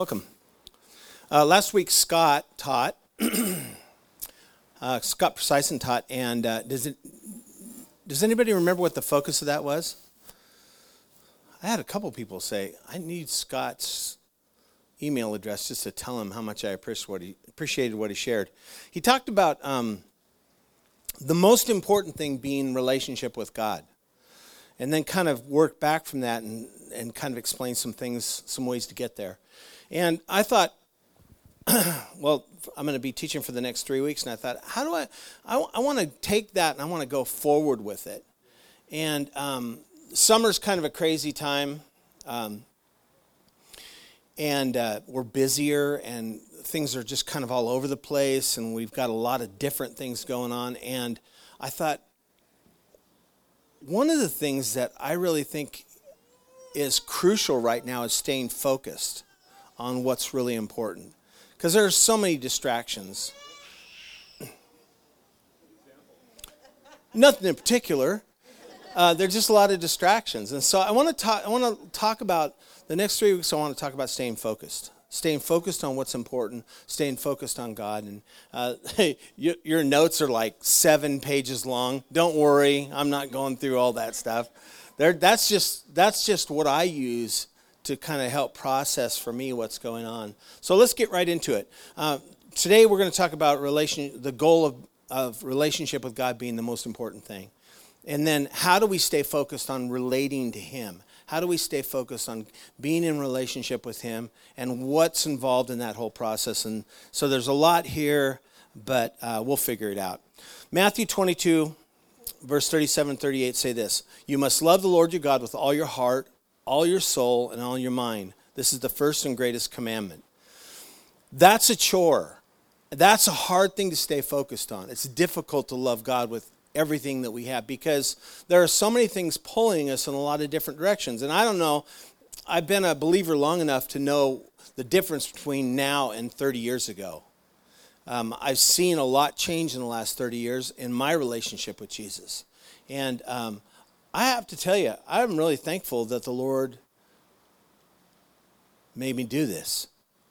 Welcome. Last week Scott taught, Scott Precyson taught, and does anybody remember what the focus of that was? I had a couple people say, I need Scott's email address just to tell him how much I appreciated what he shared. He talked about the most important thing being relationship with God, and then kind of worked back from that and kind of explain some things, some ways to get there. And I thought, well, I'm going to be teaching for the next 3 weeks, and I thought, how do I want to take that and I want to go forward with it. And summer's kind of a crazy time, and we're busier, and things are just kind of all over the place, and we've got a lot of different things going on. And I thought, one of the things that I really think is crucial right now is staying focused on what's really important, because there are so many distractions. Nothing in particular. There's just a lot of distractions, and so I want to talk about the next 3 weeks. I want to talk about staying focused on what's important, staying focused on God. And hey, your notes are like 7 pages long. Don't worry, I'm not going through all that stuff. That's just what I use to kind of help process for me what's going on. So let's get right into it. Today we're going to talk about the goal of relationship with God being the most important thing. And then how do we stay focused on relating to Him? How do we stay focused on being in relationship with Him and what's involved in that whole process? And so there's a lot here, but we'll figure it out. Matthew 22, verse 37 and 38 say this: "You must love the Lord your God with all your heart, all your soul, and all your mind. This is the first and greatest commandment." That's a chore. That's a hard thing to stay focused on. It's difficult to love God with everything that we have, because there are so many things pulling us in a lot of different directions. And I don't know, I've been a believer long enough to know the difference between now and 30 years ago. I've seen a lot change in the last 30 years in my relationship with Jesus. And I have to tell you, I'm really thankful that the Lord made me do this.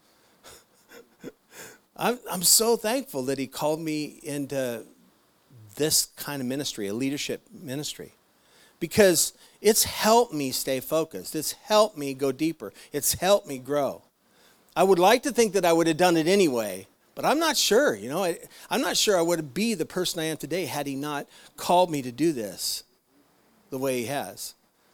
I'm so thankful that He called me into this kind of ministry, a leadership ministry, because it's helped me stay focused. It's helped me go deeper. It's helped me grow. I would like to think that I would have done it anyway, but I'm not sure. I'm not sure I would be the person I am today had He not called me to do this the way He has.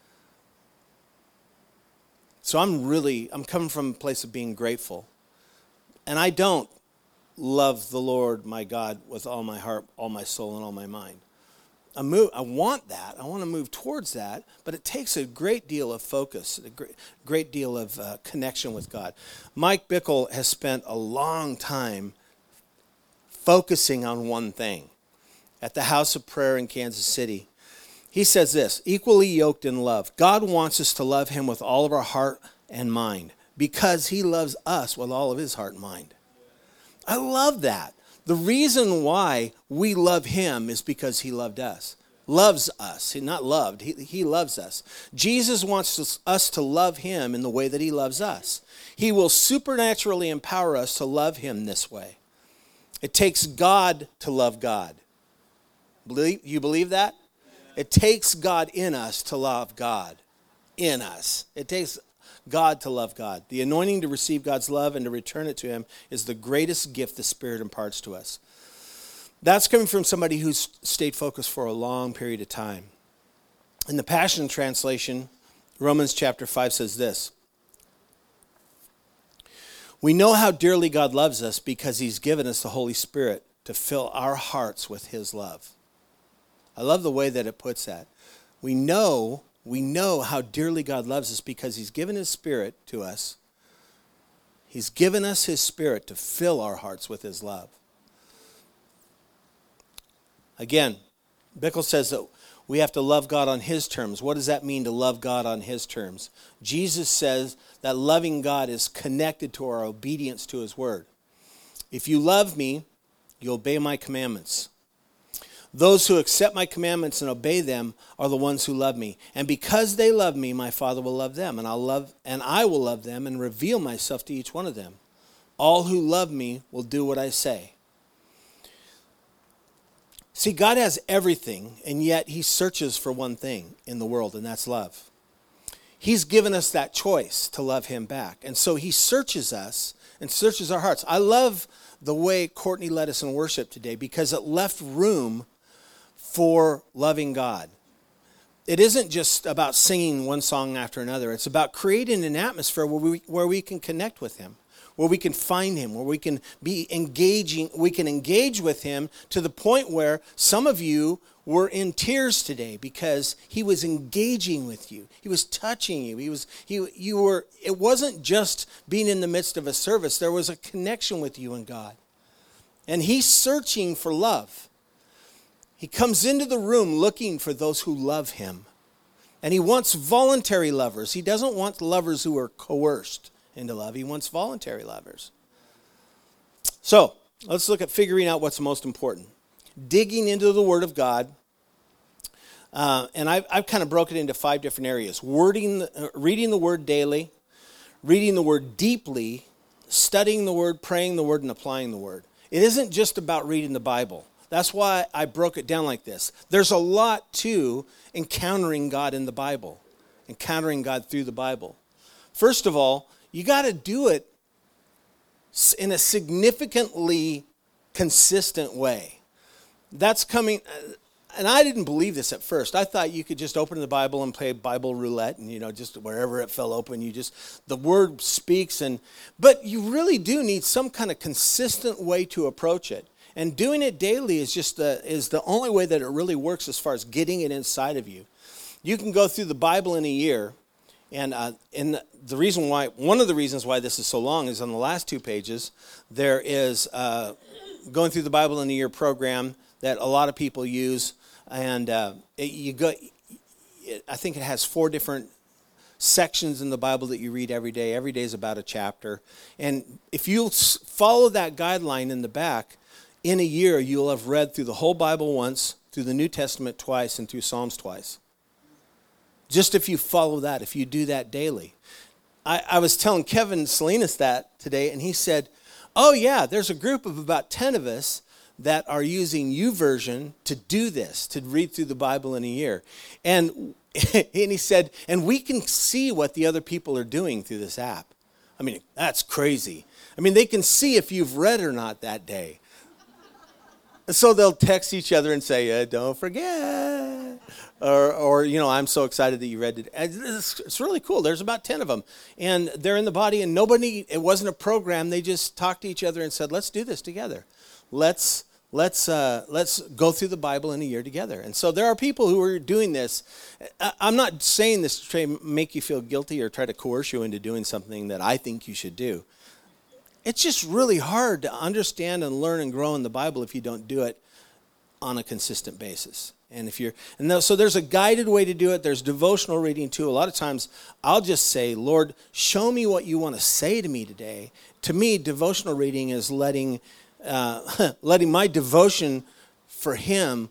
So I'm coming from a place of being grateful. And I don't love the Lord my God with all my heart, all my soul, and all my mind. I want that. I want to move towards that, but it takes a great deal of focus, a great deal of connection with God. Mike Bickle has spent a long time focusing on one thing at the House of Prayer in Kansas City. He says this: "Equally yoked in love. God wants us to love Him with all of our heart and mind, because He loves us with all of His heart and mind." I love that. The reason why we love Him is because He loved us. Loves us. He not loved. He loves us. Jesus wants us to love Him in the way that He loves us. He will supernaturally empower us to love Him this way. It takes God to love God. You believe that? It takes God in us to love God. In us. It takes God to love God. The anointing to receive God's love and to return it to Him is the greatest gift the Spirit imparts to us. That's coming from somebody who's stayed focused for a long period of time. In the Passion Translation, Romans chapter 5 says this: "We know how dearly God loves us because He's given us the Holy Spirit to fill our hearts with His love." I love the way that it puts that. We know how dearly God loves us because He's given His Spirit to us. He's given us His Spirit to fill our hearts with His love. Again, Bickle says that we have to love God on His terms. What does that mean, to love God on His terms? Jesus says that loving God is connected to our obedience to His word. "If you love me, you obey my commandments. Those who accept my commandments and obey them are the ones who love me. And because they love me, my Father will love them, and I will love them and reveal myself to each one of them. All who love me will do what I say. See, God has everything, and yet he searches for one thing in the world, and that's love. He's given us that choice to love him back. And so he searches us and searches our hearts. I love the way Courtney led us in worship today because it left room for loving God. It isn't just about singing one song after another. It's about creating an atmosphere where we can connect with him, where we can find him, where we can be engaging, we can engage with him to the point where some of you were in tears today because he was engaging with you. He was touching you. It wasn't just being in the midst of a service. There was a connection with you and God. And he's searching for love. He comes into the room looking for those who love him. And he wants voluntary lovers. He doesn't want lovers who are coerced into love. He wants voluntary lovers. So, let's look at figuring out what's most important. Digging into the Word of God. And I've kind of broken it into 5 different areas. Reading the Word daily. Reading the Word deeply. Studying the Word, praying the Word, and applying the Word. It isn't just about reading the Bible. That's why I broke it down like this. There's a lot to encountering God in the Bible. Encountering God through the Bible. First of all, you got to do it in a significantly consistent way. That's coming, and I didn't believe this at first. I thought you could just open the Bible and play Bible roulette, and just wherever it fell open, the Word speaks, but you really do need some kind of consistent way to approach it. And doing it daily is the only way that it really works as far as getting it inside of you. You can go through the Bible in a year, and one of the reasons why this is so long is on the last 2 pages, there is going through the Bible in a year program that a lot of people use, and I think it has 4 different sections in the Bible that you read every day. Every day is about a chapter, and if you follow that guideline in the back, in a year you'll have read through the whole Bible once, through the New Testament twice, and through Psalms twice. Just if you follow that, if you do that daily. I was telling Kevin Salinas that today, and he said, oh yeah, there's a group of about 10 of us that are using YouVersion to do this, to read through the Bible in a year. And he said, and we can see what the other people are doing through this app. I mean, that's crazy. I mean, they can see if you've read or not that day. And so they'll text each other and say, don't forget. Or I'm so excited that you read it. It's really cool. There's about 10 of them. And they're in the body, and it wasn't a program. They just talked to each other and said, let's do this together. Let's go through the Bible in a year together. And so there are people who are doing this. I'm not saying this to try to make you feel guilty or try to coerce you into doing something that I think you should do. It's just really hard to understand and learn and grow in the Bible if you don't do it on a consistent basis. So there's a guided way to do it. There's devotional reading too. A lot of times I'll just say, Lord, show me what you want to say to me today. To me, devotional reading is letting my devotion for him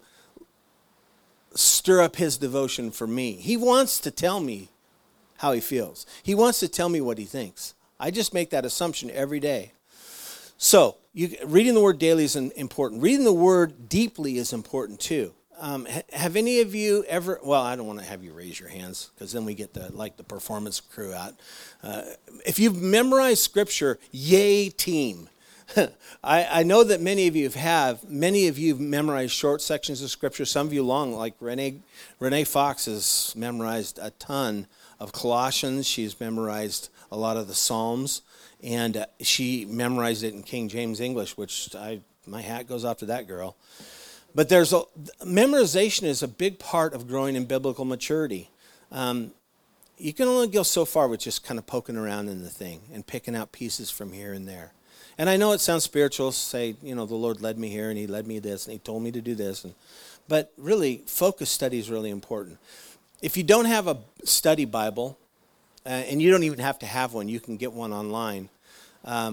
stir up his devotion for me. He wants to tell me how he feels. He wants to tell me what he thinks. I just make that assumption every day. So, reading the Word daily is important. Reading the Word deeply is important too. Have any of you ever, well, I don't want to have you raise your hands because then we get the performance crew out. If you've memorized Scripture, yay team. I know that many of you have. Many of you have memorized short sections of Scripture, some of you long, like Renee Fox has memorized a ton of Colossians. She's memorized a lot of the Psalms, and she memorized it in King James English, which my hat goes off to that girl. But memorization is a big part of growing in biblical maturity. You can only go so far with just kind of poking around in the thing and picking out pieces from here and there. And I know it sounds spiritual, say, the Lord led me here, and he led me this, and he told me to do this. But really, focus study is really important. If you don't have a study Bible, and you don't even have to have one, you can get one online.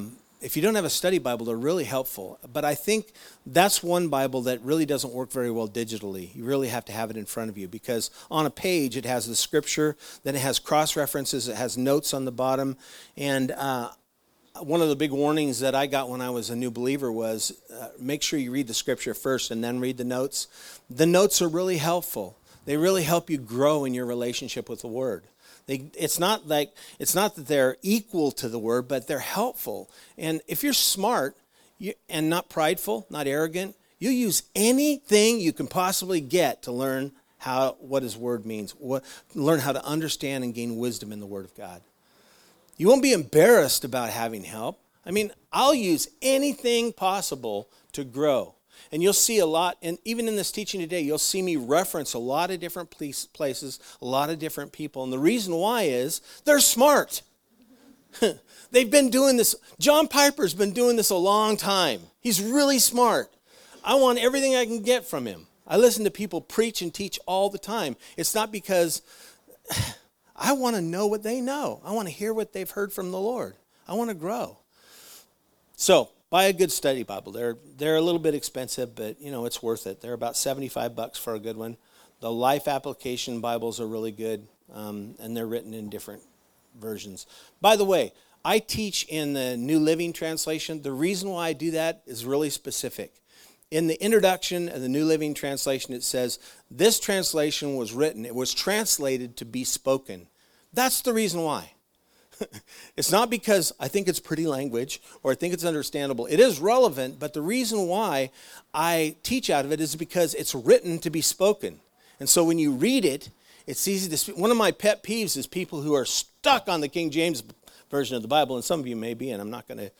if you don't have a study Bible, they're really helpful. But I think that's one Bible that really doesn't work very well digitally. You really have to have it in front of you, because on a page it has the scripture, then it has cross-references, it has notes on the bottom. And one of the big warnings that I got when I was a new believer was make sure you read the scripture first and then read the notes. The notes are really helpful. They really help you grow in your relationship with the Word. It's not that they're equal to the Word, but they're helpful. And if you're smart and not prideful, not arrogant, you use anything you can possibly get to learn what His Word means, learn how to understand and gain wisdom in the Word of God. You won't be embarrassed about having help. I mean, I'll use anything possible to grow. And you'll see a lot, and even in this teaching today, you'll see me reference a lot of different places, a lot of different people. And the reason why is they're smart. They've been doing this. John Piper's been doing this a long time. He's really smart. I want everything I can get from him. I listen to people preach and teach all the time. It's not because I want to know what they know. I want to hear what they've heard from the Lord. I want to grow. So, buy a good study Bible. They're a little bit expensive, but it's worth it. They're about $75 for a good one. The Life Application Bibles are really good, and they're written in different versions. By the way, I teach in the New Living Translation. The reason why I do that is really specific. In the introduction of the New Living Translation, it says, this translation was written, it was translated to be spoken. That's the reason why. It's not because I think it's pretty language or I think it's understandable. It is relevant, but the reason why I teach out of it is because it's written to be spoken. And so when you read it, it's easy to speak. One of my pet peeves is people who are stuck on the King James Version of the Bible, and some of you may be, and I'm not going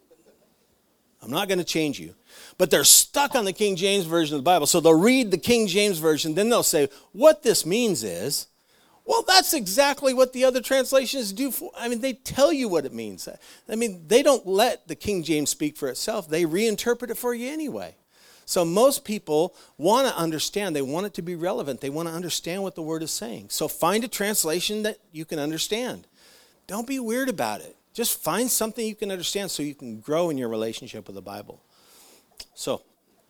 to change you. But they're stuck on the King James Version of the Bible, so they'll read the King James Version, then they'll say, what this means is, well, that's exactly what the other translations do. They tell you what it means. They don't let the King James speak for itself. They reinterpret it for you anyway. So most people want to understand. They want it to be relevant. They want to understand what the Word is saying. So find a translation that you can understand. Don't be weird about it. Just find something you can understand so you can grow in your relationship with the Bible. So,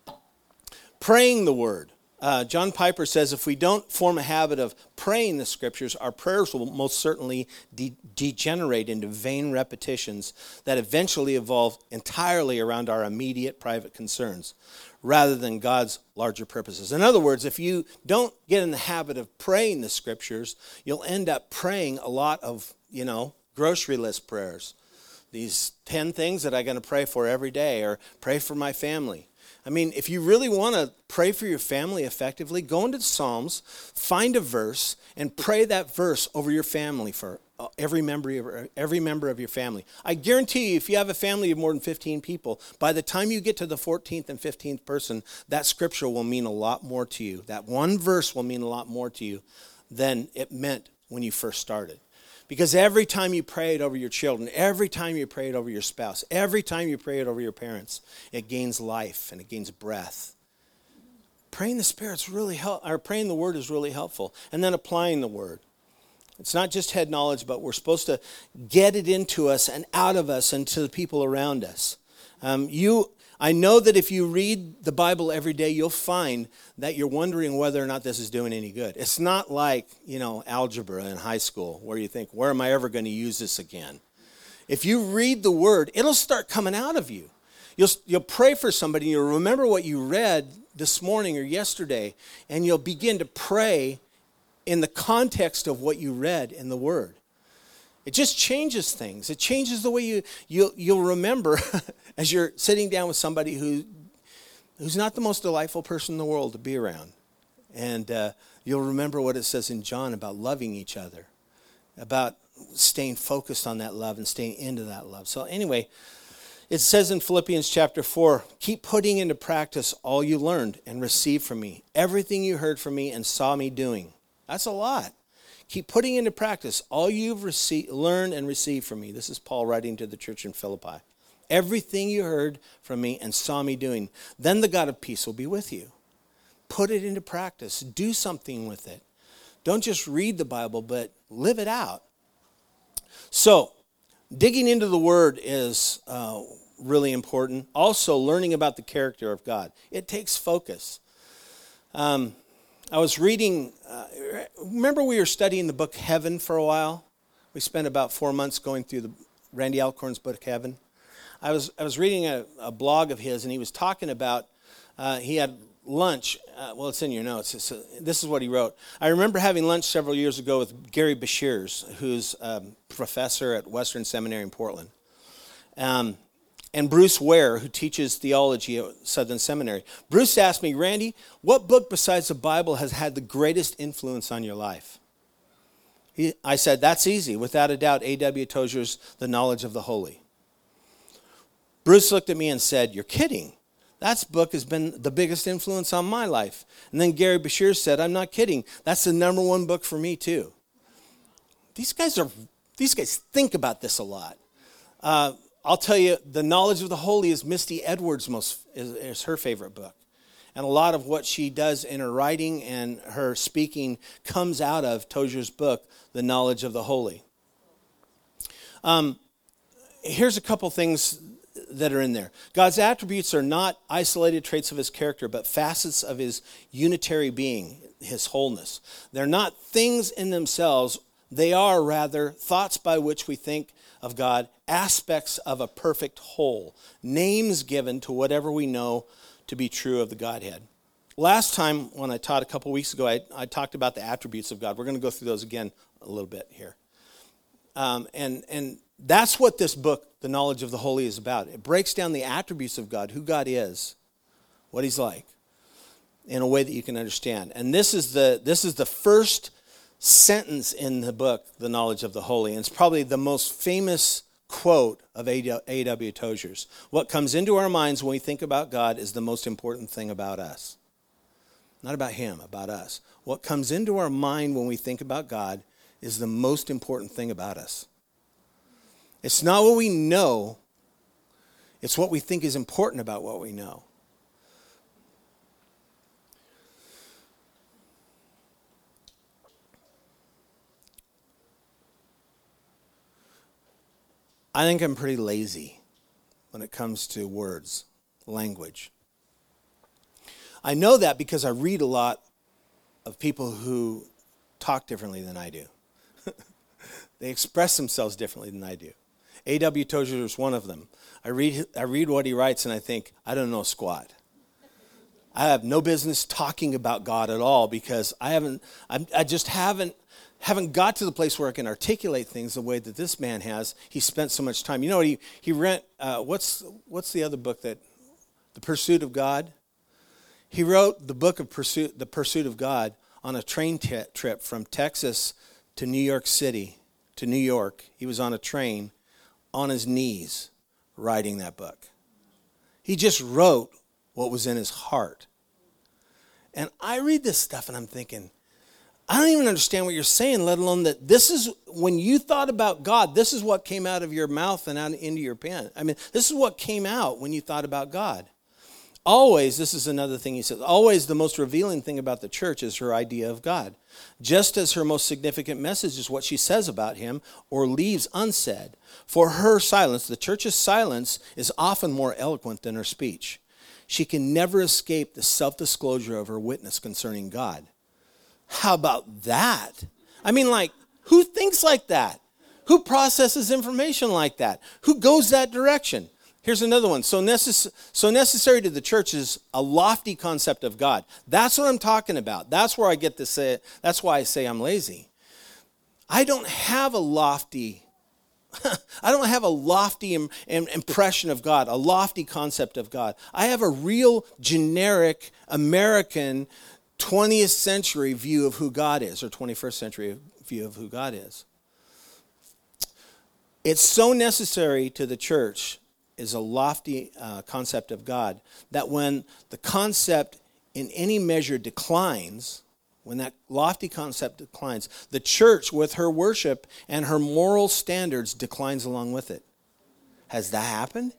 praying the Word. John Piper says if we don't form a habit of praying the Scriptures, our prayers will most certainly degenerate into vain repetitions that eventually evolve entirely around our immediate private concerns rather than God's larger purposes. In other words, if you don't get in the habit of praying the Scriptures, you'll end up praying a lot of, grocery list prayers. These 10 things that I'm going to pray for every day, or pray for my family. If you really want to pray for your family effectively, go into the Psalms, find a verse, and pray that verse over your family for every member of your family. I guarantee you, if you have a family of more than 15 people, by the time you get to the 14th and 15th person, that scripture will mean a lot more to you. That one verse will mean a lot more to you than it meant when you first started. Because every time you pray it over your children, every time you pray it over your spouse, every time you pray it over your parents, it gains life and it gains breath. Praying the Word is really helpful. And then applying the Word. It's not just head knowledge, but we're supposed to get it into us and out of us and to the people around us. I know that if you read the Bible every day, you'll find that you're wondering whether or not this is doing any good. It's not like, algebra in high school where you think, where am I ever going to use this again? If you read the Word, it'll start coming out of you. You'll pray for somebody, and you'll remember what you read this morning or yesterday, and you'll begin to pray in the context of what you read in the Word. It just changes things. It changes the way you'll remember as you're sitting down with somebody who's not the most delightful person in the world to be around. And you'll remember what it says in John about loving each other, about staying focused on that love and staying into that love. So anyway, it says in Philippians chapter 4, keep putting into practice all you learned and received from me, everything you heard from me and saw me doing. That's a lot. Keep putting into practice all you've learned and received from me. This is Paul writing to the church in Philippi. Everything you heard from me and saw me doing. Then the God of peace will be with you. Put it into practice. Do something with it. Don't just read the Bible, but live it out. So, Digging into the Word is really important. Also, learning about the character of God. It takes focus. I was reading, remember we were studying the book Heaven for a while? We spent about 4 months going through the Randy Alcorn's book Heaven. I was reading a blog of his, and he was talking about, he had lunch. Well, it's in your notes. This is what he wrote. I remember having lunch several years ago with Gary Bashirs, who's a professor at Western Seminary in Portland, and Bruce Ware, who teaches theology at Southern Seminary. Bruce asked me, Randy, what book besides the Bible has had the greatest influence on your life? I said, that's easy. Without a doubt, A.W. Tozer's The Knowledge of the Holy. Bruce looked at me and said, you're kidding. That book has been the biggest influence on my life. And then Gary Bashir said, I'm not kidding. That's the number one book for me too. These guys think about this a lot. I'll tell you, The Knowledge of the Holy is Misty Edwards' is her favorite book. And a lot of what she does in her writing and her speaking comes out of Tozer's book, The Knowledge of the Holy. Here's a couple things that are in there. God's attributes are not isolated traits of his character, but facets of his unitary being, his wholeness. They're not things in themselves. They are, rather, thoughts by which we think of God, aspects of a perfect whole, names given to whatever we know to be true of the Godhead. Last time, when I taught a couple weeks ago, I talked about the attributes of God. We're going to go through those again a little bit here. And that's what this book, The Knowledge of the Holy, is about. It breaks down the attributes of God, who God is, what he's like, in a way that you can understand. And this is the first sentence in the book, The Knowledge of the Holy. And it's probably the most famous quote of A.W. Tozer's. What comes into our minds when we think about God is the most important thing about us. Not about him, about us. What comes into our mind when we think about God is the most important thing about us. It's not what we know, it's what we think is important about what we know. I think I'm pretty lazy when it comes to words, language. I know that because I read a lot of people who talk differently than I do. They express themselves differently than I do. A.W. Tozer is one of them. I read what he writes and I think, I don't know squat. I have no business talking about God at all because I just haven't got to the place where I can articulate things the way that this man has. He spent so much time. You know what he read? What's the other book that, The Pursuit of God? He wrote the book of The Pursuit of God on a train trip from Texas to New York City, to New York. He was on a train on his knees writing that book. He just wrote what was in his heart. And I read this stuff and I'm thinking, I don't even understand what you're saying, let alone that this is, when you thought about God, this is what came out of your mouth and out into your pen. I mean, this is what came out when you thought about God. Always, this is another thing he says, always the most revealing thing about the church is her idea of God. Just as her most significant message is what she says about him or leaves unsaid. For her silence, the church's silence, is often more eloquent than her speech. She can never escape the self-disclosure of her witness concerning God. How about that? I mean, like, who thinks like that? Who processes information like that? Who goes that direction? Here's another one. So necessary to the church is a lofty concept of God. That's what I'm talking about. That's where I get to say it. That's why I say I'm lazy. I don't have a lofty impression of God, a lofty concept of God. I have a real generic American 20th century view of who God is, or 21st century view of who God is. It's so necessary to the church is a lofty concept of God that when the concept in any measure declines, when that lofty concept declines, the church with her worship and her moral standards declines along with it. Has that happened?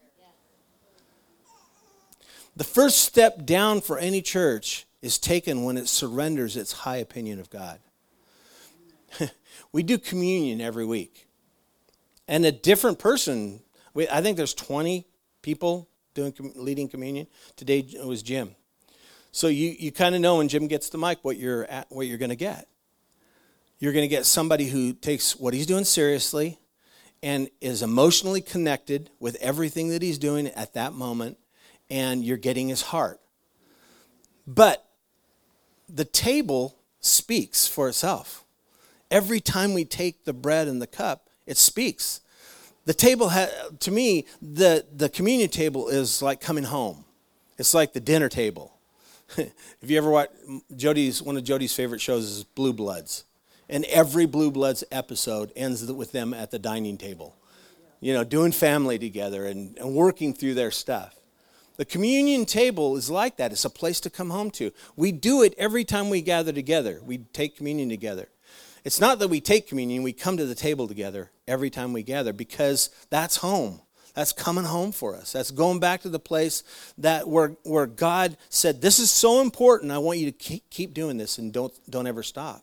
The first step down for any church is taken when it surrenders its high opinion of God. We do communion every week. And a different person. I think there's 20 people leading communion. Today it was Jim. So you kind of know when Jim gets the mic what you're going to get. You're going to get somebody who takes what he's doing seriously and is emotionally connected with everything that he's doing at that moment, and you're getting his heart. But the table speaks for itself. Every time we take the bread and the cup, it speaks. The table, to me, the communion table is like coming home. It's like the dinner table. If you ever watch one of Jody's favorite shows is Blue Bloods. And every Blue Bloods episode ends with them at the dining table, doing family together and working through their stuff. The communion table is like that. It's a place to come home to. We do it every time we gather together. We take communion together. It's not that we take communion, we come to the table together every time we gather, because that's home. That's coming home for us. That's going back to the place where God said, this is so important, I want you to keep doing this and don't ever stop.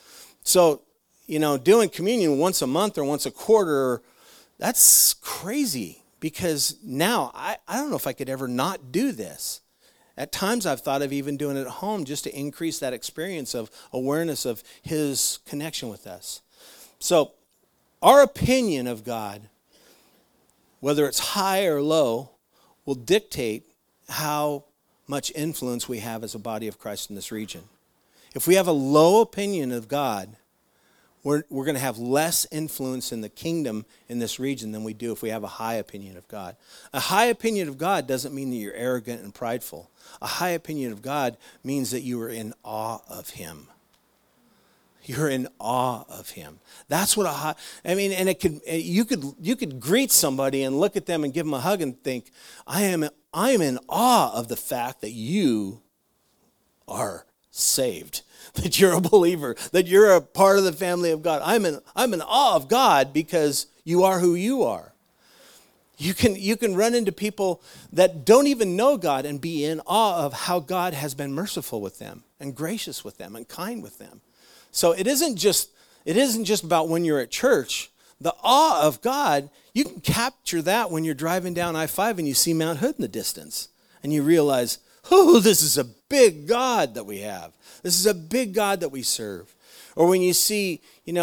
So, doing communion once a month or once a quarter, that's crazy, because now I don't know if I could ever not do this. At times I've thought of even doing it at home just to increase that experience of awareness of his connection with us. So our opinion of God, whether it's high or low, will dictate how much influence we have as a body of Christ in this region. If we have a low opinion of God, we're going to have less influence in the kingdom in this region than we do if we have a high opinion of God. A high opinion of God doesn't mean that you're arrogant and prideful. A high opinion of God means that you are in awe of him. You're in awe of him. That's what and you could greet somebody and look at them and give them a hug and think, I am in awe of the fact that you are saved, that you're a believer, that you're a part of the family of God. I'm in awe of God because you are who you are. You can run into people that don't even know God and be in awe of how God has been merciful with them and gracious with them and kind with them. So it isn't just about when you're at church. The awe of God, you can capture that when you're driving down I-5 and you see Mount Hood in the distance and you realize, oh, this is a big God that we have. This is a big God that we serve. Or when you see,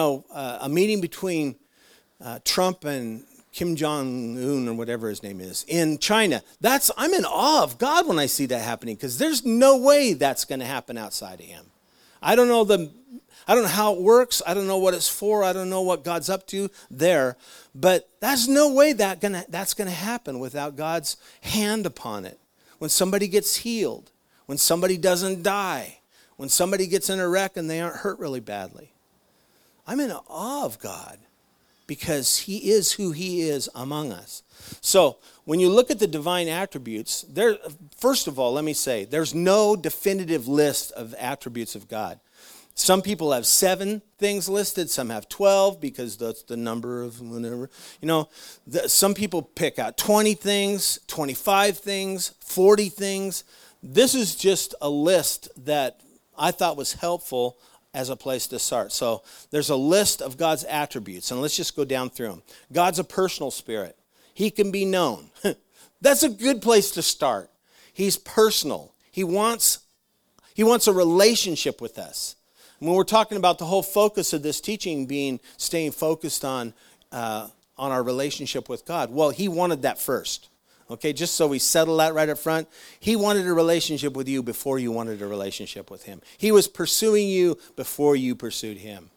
a meeting between Trump and Kim Jong-un or whatever his name is in China. I'm in awe of God when I see that happening, because there's no way that's going to happen outside of him. I don't know how it works. I don't know what it's for. I don't know what God's up to there. But there's no way that's going to happen without God's hand upon it. When somebody gets healed, when somebody doesn't die, when somebody gets in a wreck and they aren't hurt really badly. I'm in awe of God because he is who he is among us. So when you look at the divine attributes, first of all, let me say, there's no definitive list of attributes of God. Some people have 7 things listed. Some have 12 because that's the number of whatever. Some people pick out 20 things, 25 things, 40 things. This is just a list that I thought was helpful as a place to start. So there's a list of God's attributes, and let's just go down through them. God's a personal spirit. He can be known. That's a good place to start. He's personal. He wants a relationship with us. When we're talking about the whole focus of this teaching being staying focused on our relationship with God, well, he wanted that first. Okay, just so we settle that right up front. He wanted a relationship with you before you wanted a relationship with him. He was pursuing you before you pursued him.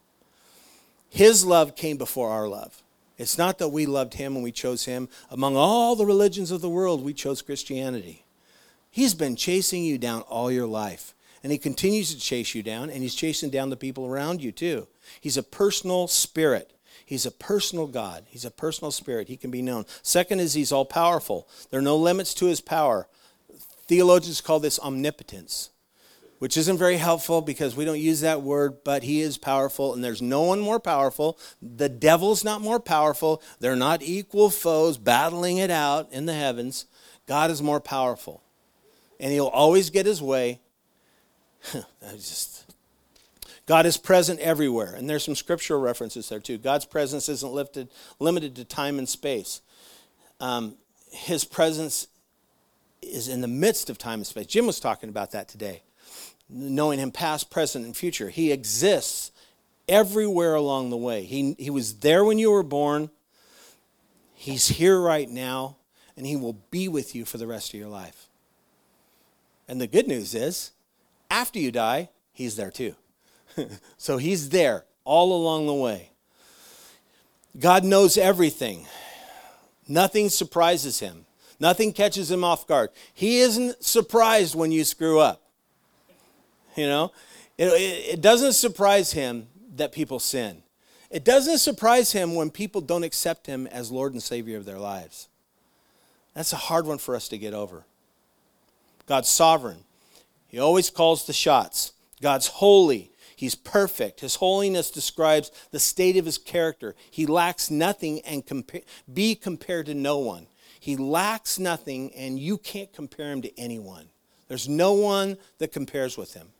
His love came before our love. It's not that we loved him and we chose him. Among all the religions of the world, we chose Christianity. He's been chasing you down all your life. And he continues to chase you down, and he's chasing down the people around you too. He's a personal spirit. He's a personal God. He's a personal spirit. He can be known. Second is he's all-powerful. There are no limits to his power. Theologians call this omnipotence, which isn't very helpful because we don't use that word, but he is powerful, and there's no one more powerful. The devil's not more powerful. They're not equal foes battling it out in the heavens. God is more powerful, and he'll always get his way. God is present everywhere. And there's some scriptural references there too. God's presence isn't limited to time and space. His presence is in the midst of time and space. Jim was talking about that today. Knowing him past, present, and future. He exists everywhere along the way. He was there when you were born. He's here right now. And he will be with you for the rest of your life. And the good news is, after you die, he's there too. So he's there all along the way. God knows everything. Nothing surprises him. Nothing catches him off guard. He isn't surprised when you screw up. You know, it doesn't surprise him that people sin. It doesn't surprise him when people don't accept him as Lord and Savior of their lives. That's a hard one for us to get over. God's sovereign. He always calls the shots. God's holy. He's perfect. His holiness describes the state of his character. He lacks nothing and be compared to no one. He lacks nothing and you can't compare him to anyone. There's no one that compares with him.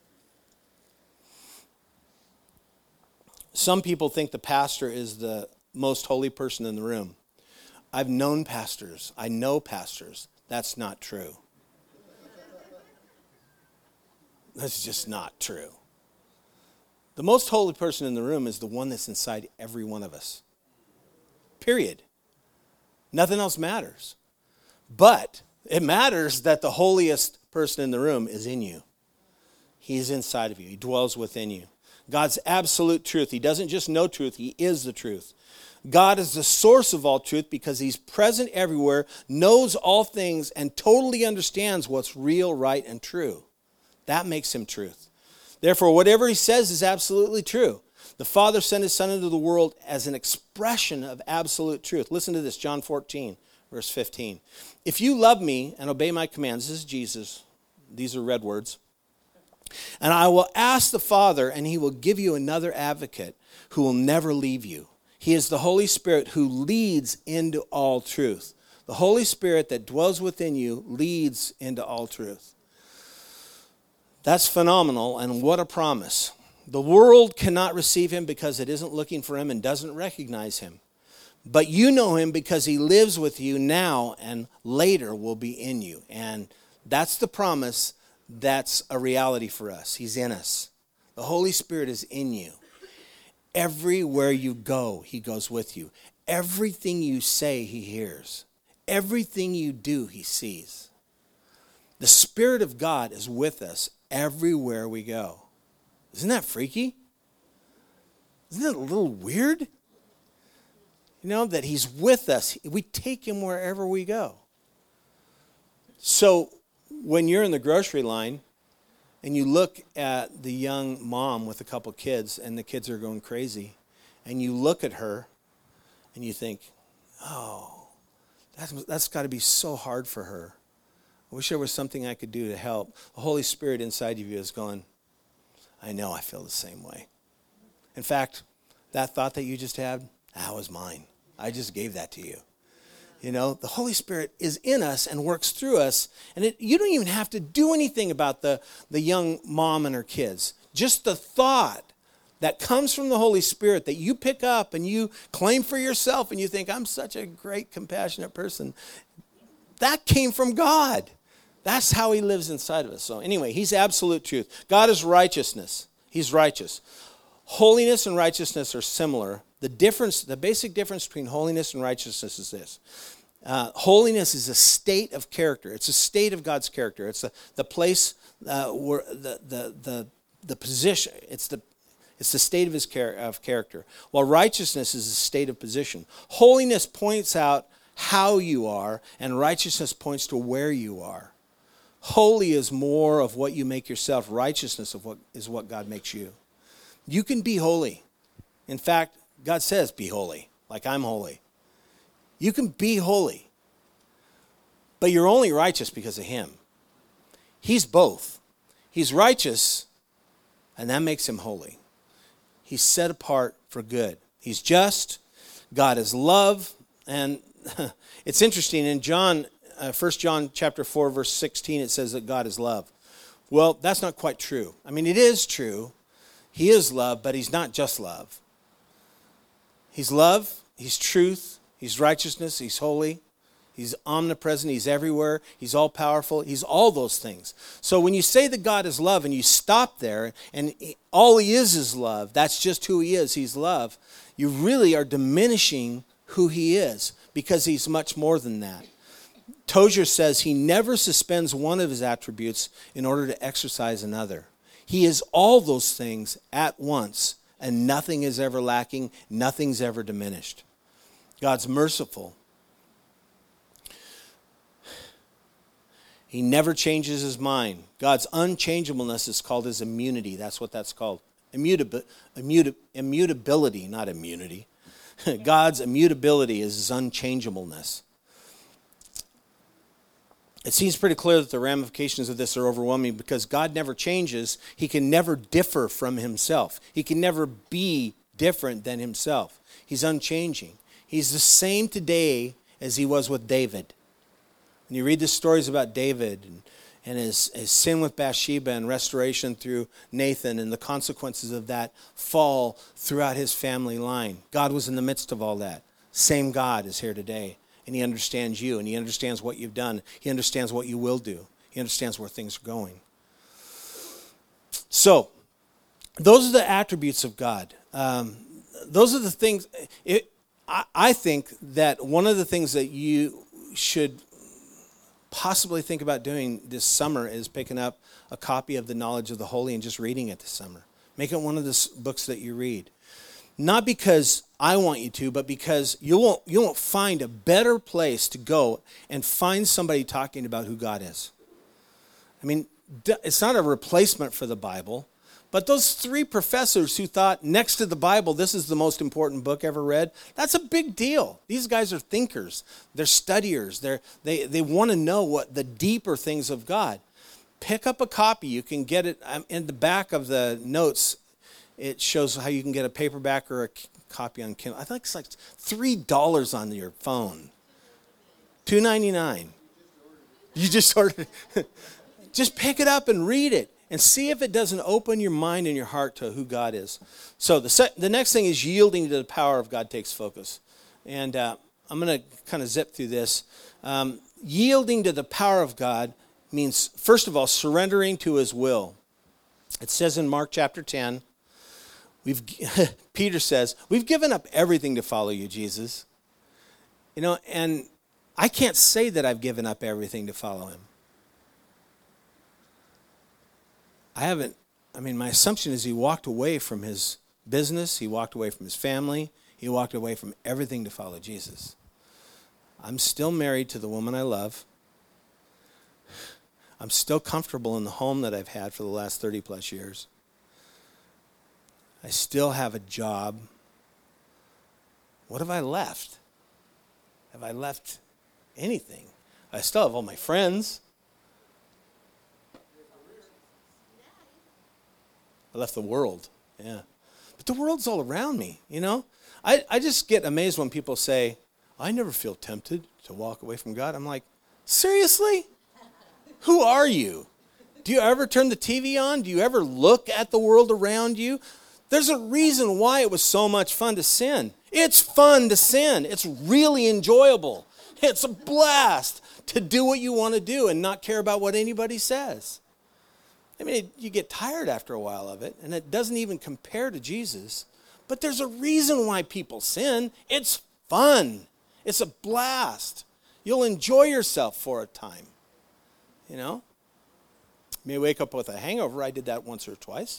Some people think the pastor is the most holy person in the room. I've known pastors. I know pastors. That's not true. That's just not true. The most holy person in the room is the one that's inside every one of us. Period. Nothing else matters. But it matters that the holiest person in the room is in you. He's inside of you. He dwells within you. God's absolute truth. He doesn't just know truth. He is the truth. God is the source of all truth because he's present everywhere, knows all things, and totally understands what's real, right, and true. That makes him truth. Therefore, whatever he says is absolutely true. The Father sent his Son into the world as an expression of absolute truth. Listen to this, John 14, verse 15. If you love me and obey my commands, this is Jesus. These are red words. And I will ask the Father, and he will give you another advocate who will never leave you. He is the Holy Spirit who leads into all truth. The Holy Spirit that dwells within you leads into all truth. That's phenomenal, and what a promise. The world cannot receive him because it isn't looking for him and doesn't recognize him. But you know him because he lives with you now and later will be in you. And that's the promise. That's a reality for us. He's in us. The Holy Spirit is in you. Everywhere you go, he goes with you. Everything you say, he hears. Everything you do, he sees. The Spirit of God is with us everywhere we go. Isn't that freaky? Isn't that a little weird? You know, that he's with us. We take him wherever we go. So when you're in the grocery line and you look at the young mom with a couple kids and the kids are going crazy, and you look at her and you think, oh, that's got to be so hard for her. I wish there was something I could do to help. The Holy Spirit inside of you is going, I know I feel the same way. In fact, that thought that you just had, that was mine. I just gave that to you. You know, the Holy Spirit is in us and works through us. And you don't even have to do anything about the young mom and her kids. Just the thought that comes from the Holy Spirit that you pick up and you claim for yourself and you think, I'm such a great, compassionate person. That came from God. That's how he lives inside of us. So anyway, he's absolute truth. God is righteousness. He's righteous. Holiness and righteousness are similar. The basic difference between holiness and righteousness is this. Holiness is a state of character. It's a state of God's character. It's the place where the position. It's the state of his character. While righteousness is a state of position. Holiness points out how you are, and righteousness points to where you are. Holy is more of what you make yourself. Righteousness is what God makes you. You can be holy. In fact, God says, be holy, like I'm holy. You can be holy, but you're only righteous because of him. He's both. He's righteous, and that makes him holy. He's set apart for good. He's just. God is love. And it's interesting, in 1 John chapter 4, verse 16, it says that God is love. Well, that's not quite true. I mean, it is true. He is love, but he's not just love. He's love, he's truth, he's righteousness, he's holy, he's omnipresent, he's everywhere, he's all-powerful, he's all those things. So when you say that God is love and you stop there and all he is love, that's just who he is, he's love, you really are diminishing who he is because he's much more than that. Tozer says he never suspends one of his attributes in order to exercise another. He is all those things at once, and nothing is ever lacking, nothing's ever diminished. God's merciful. He never changes his mind. God's unchangeableness is called his immunity. That's what that's called. Immutability, not immunity. God's immutability is his unchangeableness. It seems pretty clear that the ramifications of this are overwhelming because God never changes. He can never differ from himself. He can never be different than himself. He's unchanging. He's the same today as he was with David. When you read the stories about David and his sin with Bathsheba and restoration through Nathan and the consequences of that fall throughout his family line, God was in the midst of all that. Same God is here today. And he understands you, and he understands what you've done. He understands what you will do. He understands where things are going. So, those are the attributes of God. Those are the things. I think that one of the things that you should possibly think about doing this summer is picking up a copy of The Knowledge of the Holy and just reading it this summer. Make it one of the books that you read. Not because I want you to, but because you won't find a better place to go and find somebody talking about who God is. I mean, it's not a replacement for the Bible, but those three professors who thought next to the Bible, this is the most important book ever read, that's a big deal. These guys are thinkers. They're studiers. They want to know what the deeper things of God. Pick up a copy. You can get it in the back of the notes. It shows how you can get a paperback or a copy on Kindle. I think it's like $3 on your phone. $2.99. You just ordered it. Just pick it up and read it and see if it doesn't open your mind and your heart to who God is. So the next thing is yielding to the power of God takes focus. And I'm going to kind of zip through this. Yielding to the power of God means, first of all, surrendering to his will. It says in Mark chapter 10, Peter says, we've given up everything to follow you, Jesus. And I can't say that I've given up everything to follow him. My assumption is he walked away from his business, he walked away from his family, he walked away from everything to follow Jesus. I'm still married to the woman I love. I'm still comfortable in the home that I've had for the last 30 plus years. I still have a job. What have I left? Have I left anything? I still have all my friends. I left the world, yeah. But the world's all around me, I just get amazed when people say, I never feel tempted to walk away from God. I'm like, seriously? Who are you? Do you ever turn the TV on? Do you ever look at the world around you? There's a reason why it was so much fun to sin. It's fun to sin. It's really enjoyable. It's a blast to do what you want to do and not care about what anybody says. You get tired after a while of it, and it doesn't even compare to Jesus. But there's a reason why people sin. It's fun. It's a blast. You'll enjoy yourself for a time. You may wake up with a hangover. I did that once or twice.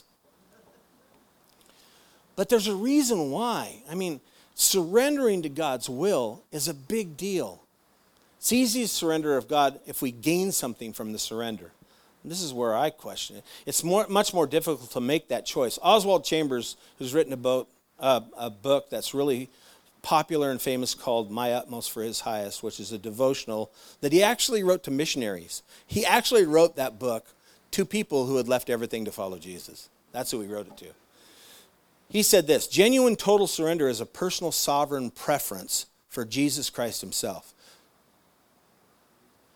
But there's a reason why. Surrendering to God's will is a big deal. It's easy to surrender of God if we gain something from the surrender. And this is where I question it. It's much more difficult to make that choice. Oswald Chambers, who's written a book that's really popular and famous called My Utmost for His Highest, which is a devotional that he actually wrote to missionaries. He actually wrote that book to people who had left everything to follow Jesus. That's who he wrote it to. He said this, genuine total surrender is a personal sovereign preference for Jesus Christ himself.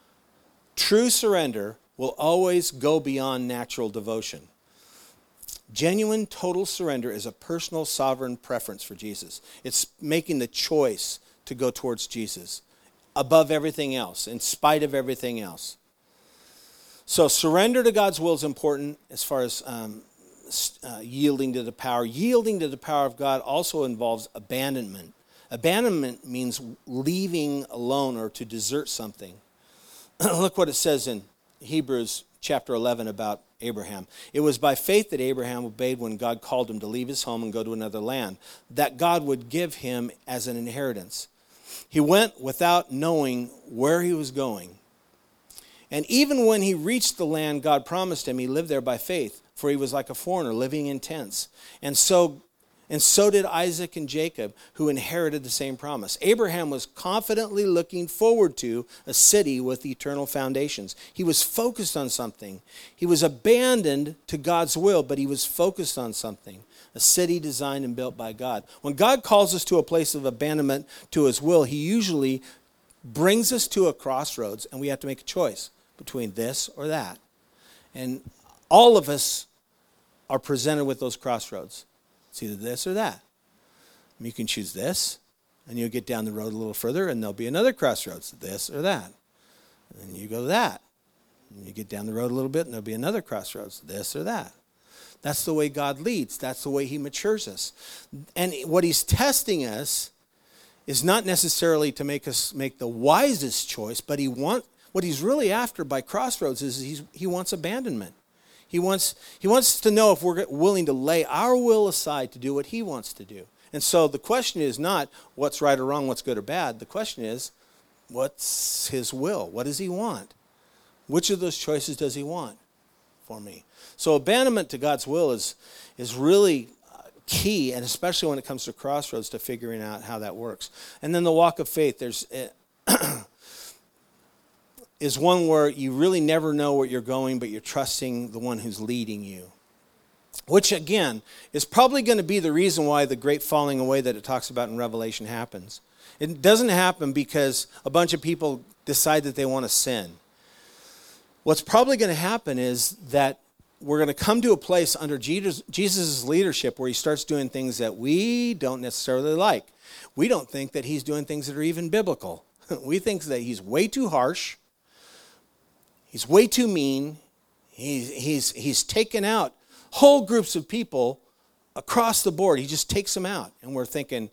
True surrender will always go beyond natural devotion. Genuine total surrender is a personal sovereign preference for Jesus. It's making the choice to go towards Jesus above everything else, in spite of everything else. So surrender to God's will is important as far as yielding to the power. Yielding to the power of God also involves abandonment. Abandonment means leaving alone or to desert something. Look what it says in Hebrews chapter 11 about Abraham. It was by faith that Abraham obeyed when God called him to leave his home and go to another land, that God would give him as an inheritance. He went without knowing where he was going. And even when he reached the land God promised him, he lived there by faith, for he was like a foreigner living in tents. And so did Isaac and Jacob, who inherited the same promise. Abraham was confidently looking forward to a city with eternal foundations. He was focused on something. He was abandoned to God's will, but he was focused on something. A city designed and built by God. When God calls us to a place of abandonment to his will, he usually brings us to a crossroads, and we have to make a choice between this or that. And all of us are presented with those crossroads. It's either this or that. You can choose this, and you'll get down the road a little further, and there'll be another crossroads, this or that. And you go to that. And you get down the road a little bit, and there'll be another crossroads, this or that. That's the way God leads. That's the way he matures us. And what he's testing us is not necessarily to make us make the wisest choice, but what he's really after by crossroads is he wants abandonment. He wants to know if we're willing to lay our will aside to do what he wants to do. And so the question is not what's right or wrong, what's good or bad. The question is, what's his will? What does he want? Which of those choices does he want for me? So abandonment to God's will is really key, and especially when it comes to crossroads, to figuring out how that works. And then the walk of faith, is one where you really never know where you're going, but you're trusting the one who's leading you. Which, again, is probably going to be the reason why the great falling away that it talks about in Revelation happens. It doesn't happen because a bunch of people decide that they want to sin. What's probably going to happen is that we're going to come to a place under Jesus' leadership where he starts doing things that we don't necessarily like. We don't think that he's doing things that are even biblical. We think that he's way too harsh. He's way too mean. He's taken out whole groups of people across the board. He just takes them out. And we're thinking,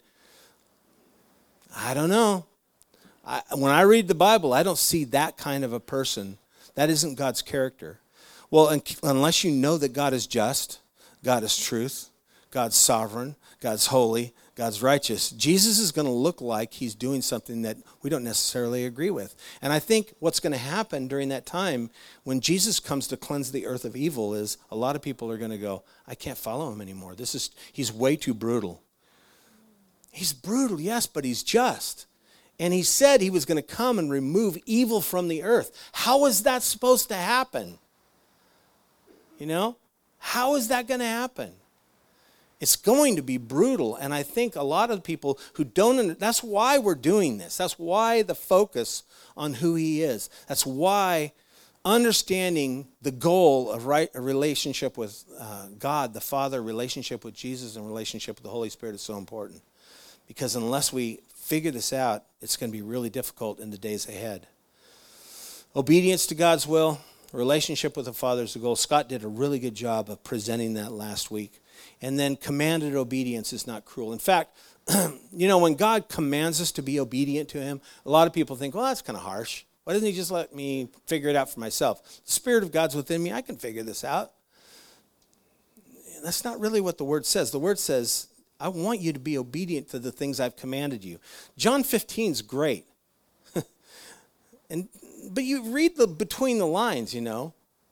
I don't know. When I read the Bible, I don't see that kind of a person. That isn't God's character. Well, unless you know that God is just, God is truth, God's sovereign, God's holy, God's righteous, Jesus is going to look like he's doing something that we don't necessarily agree with. And I think what's going to happen during that time when Jesus comes to cleanse the earth of evil is a lot of people are going to go, I can't follow him anymore. He's way too brutal. He's brutal, yes, but he's just. And he said he was going to come and remove evil from the earth. How is that supposed to happen? You know? How is that going to happen? It's going to be brutal, and I think a lot of people who don't, that's why we're doing this. That's why the focus on who he is. That's why understanding the goal of a relationship with God, the Father, relationship with Jesus, and relationship with the Holy Spirit is so important. Because unless we figure this out, it's going to be really difficult in the days ahead. Obedience to God's will, relationship with the Father is the goal. Scott did a really good job of presenting that last week. And then commanded obedience is not cruel. In fact, when God commands us to be obedient to him, a lot of people think, well, that's kind of harsh. Why doesn't he just let me figure it out for myself? The Spirit of God's within me. I can figure this out. And that's not really what the Word says. The Word says, I want you to be obedient to the things I've commanded you. John 15 is great. But you read between the lines, You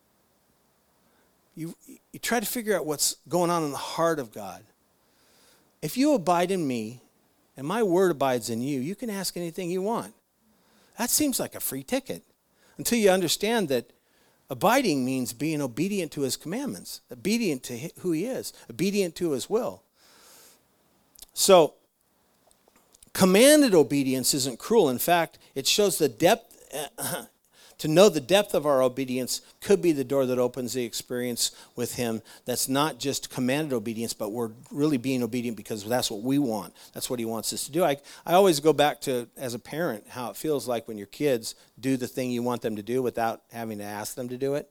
try to figure out what's going on in the heart of God. If you abide in me and my word abides in you, you can ask anything you want. That seems like a free ticket until you understand that abiding means being obedient to his commandments, obedient to who he is, obedient to his will. So, commanded obedience isn't cruel. In fact, it shows the depth To know the depth of our obedience could be the door that opens the experience with him that's not just commanded obedience, but we're really being obedient because that's what we want. That's what he wants us to do. I always go back to, as a parent, how it feels like when your kids do the thing you want them to do without having to ask them to do it.